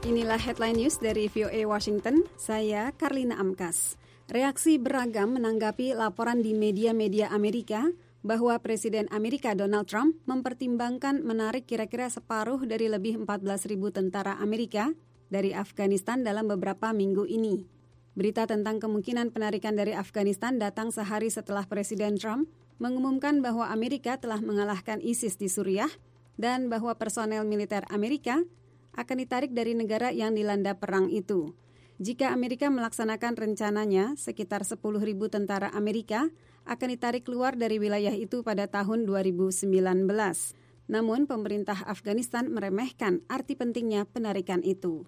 Inilah headline news dari VOA Washington, saya Karlina Amkas. Reaksi beragam menanggapi laporan di media-media Amerika bahwa Presiden Amerika Donald Trump mempertimbangkan menarik kira-kira separuh dari lebih 14.000 tentara Amerika dari Afghanistan dalam beberapa minggu ini. Berita tentang kemungkinan penarikan dari Afghanistan datang sehari setelah Presiden Trump mengumumkan bahwa Amerika telah mengalahkan ISIS di Suriah dan bahwa personel militer Amerika akan ditarik dari negara yang dilanda perang itu. Jika Amerika melaksanakan rencananya, sekitar 10.000 tentara Amerika akan ditarik keluar dari wilayah itu pada tahun 2019. Namun, pemerintah Afghanistan meremehkan arti pentingnya penarikan itu.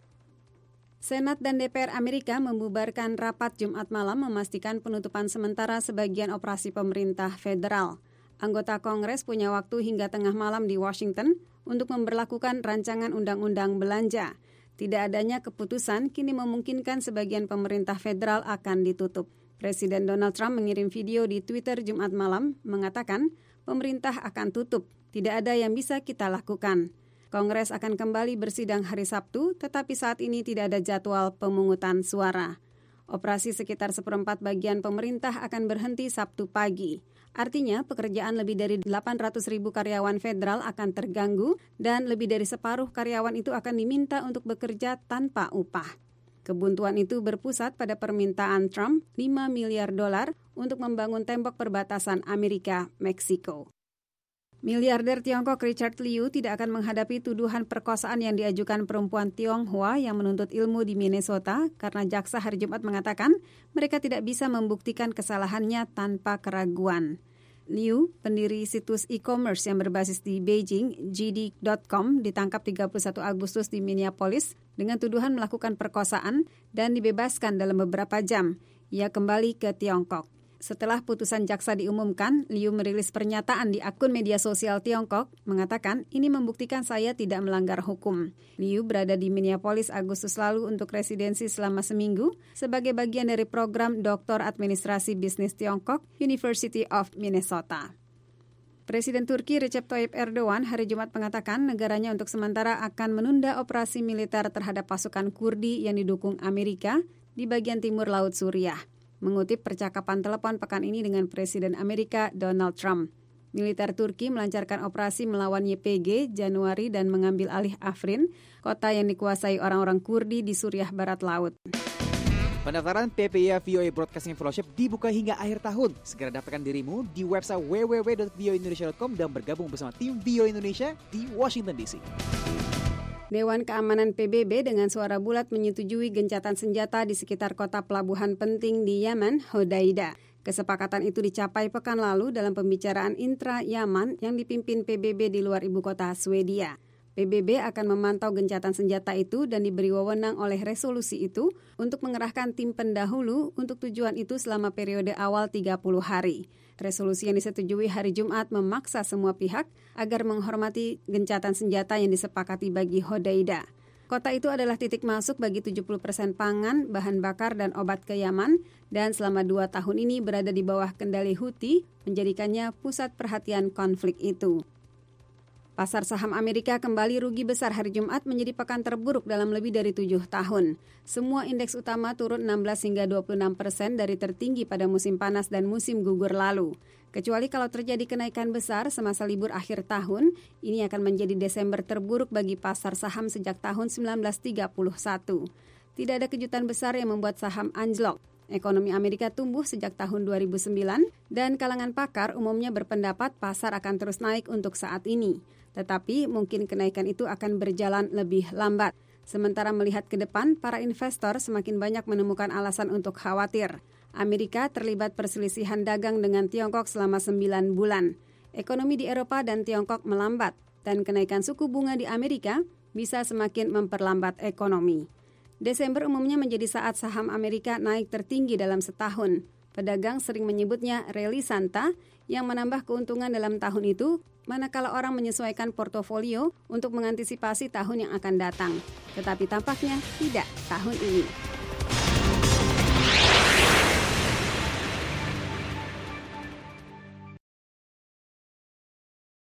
Senat dan DPR Amerika membubarkan rapat Jumat malam memastikan penutupan sementara sebagian operasi pemerintah federal. Anggota Kongres punya waktu hingga tengah malam di Washington untuk memberlakukan rancangan undang-undang belanja. Tidak adanya keputusan kini memungkinkan sebagian pemerintah federal akan ditutup. Presiden Donald Trump mengirim video di Twitter Jumat malam mengatakan pemerintah akan tutup. Tidak ada yang bisa kita lakukan. Kongres akan kembali bersidang hari Sabtu, tetapi saat ini tidak ada jadwal pemungutan suara. Operasi sekitar 1/4 bagian pemerintah akan berhenti Sabtu pagi. Artinya, pekerjaan lebih dari 800.000 karyawan federal akan terganggu dan lebih dari separuh karyawan itu akan diminta untuk bekerja tanpa upah. Kebuntuan itu berpusat pada permintaan Trump $5 miliar untuk membangun tembok perbatasan Amerika-Meksiko. Miliarder Tiongkok Richard Liu tidak akan menghadapi tuduhan perkosaan yang diajukan perempuan Tionghoa yang menuntut ilmu di Minnesota karena jaksa hari Jumat mengatakan mereka tidak bisa membuktikan kesalahannya tanpa keraguan. Liu, pendiri situs e-commerce yang berbasis di Beijing, JD.com, ditangkap 31 Agustus di Minneapolis dengan tuduhan melakukan perkosaan dan dibebaskan dalam beberapa jam. Ia kembali ke Tiongkok. Setelah putusan jaksa diumumkan, Liu merilis pernyataan di akun media sosial Tiongkok, mengatakan ini membuktikan saya tidak melanggar hukum. Liu berada di Minneapolis Agustus lalu untuk residensi selama seminggu sebagai bagian dari program Doktor Administrasi Bisnis Tiongkok, University of Minnesota. Presiden Turki Recep Tayyip Erdogan hari Jumat mengatakan negaranya untuk sementara akan menunda operasi militer terhadap pasukan Kurdi yang didukung Amerika di bagian timur Laut Suriah. Mengutip percakapan telepon pekan ini dengan Presiden Amerika Donald Trump. Militer Turki melancarkan operasi melawan YPG Januari dan mengambil alih Afrin, kota yang dikuasai orang-orang Kurdi di Suriah Barat Laut. Pendaftaran PPIA VOA Broadcasting Fellowship dibuka hingga akhir tahun. Segera daftarkan dirimu di website www.voaindonesia.com dan bergabung bersama tim VOA Indonesia di Washington DC. Dewan Keamanan PBB dengan suara bulat menyetujui gencatan senjata di sekitar kota pelabuhan penting di Yaman, Hodeida. Kesepakatan itu dicapai pekan lalu dalam pembicaraan intra-Yaman yang dipimpin PBB di luar ibu kota Swedia. PBB akan memantau gencatan senjata itu dan diberi wewenang oleh resolusi itu untuk mengerahkan tim pendahulu untuk tujuan itu selama periode awal 30 hari. Resolusi yang disetujui hari Jumat memaksa semua pihak agar menghormati gencatan senjata yang disepakati bagi Hodeida. Kota itu adalah titik masuk bagi 70% pangan, bahan bakar, dan obat ke Yaman, dan selama 2 tahun ini berada di bawah kendali Houthi, menjadikannya pusat perhatian konflik itu. Pasar saham Amerika kembali rugi besar hari Jumat menjadi pekan terburuk dalam lebih dari 7 tahun. Semua indeks utama turun 16 hingga 26% dari tertinggi pada musim panas dan musim gugur lalu. Kecuali kalau terjadi kenaikan besar semasa libur akhir tahun, ini akan menjadi Desember terburuk bagi pasar saham sejak tahun 1931. Tidak ada kejutan besar yang membuat saham anjlok. Ekonomi Amerika tumbuh sejak tahun 2009 dan kalangan pakar umumnya berpendapat pasar akan terus naik untuk saat ini. Tetapi mungkin kenaikan itu akan berjalan lebih lambat. Sementara melihat ke depan, para investor semakin banyak menemukan alasan untuk khawatir. Amerika terlibat perselisihan dagang dengan Tiongkok selama 9 bulan. Ekonomi di Eropa dan Tiongkok melambat, dan kenaikan suku bunga di Amerika bisa semakin memperlambat ekonomi. Desember umumnya menjadi saat saham Amerika naik tertinggi dalam setahun. Pedagang sering menyebutnya rally Santa yang menambah keuntungan dalam tahun itu, manakala orang menyesuaikan portofolio untuk mengantisipasi tahun yang akan datang. Tetapi tampaknya tidak tahun ini.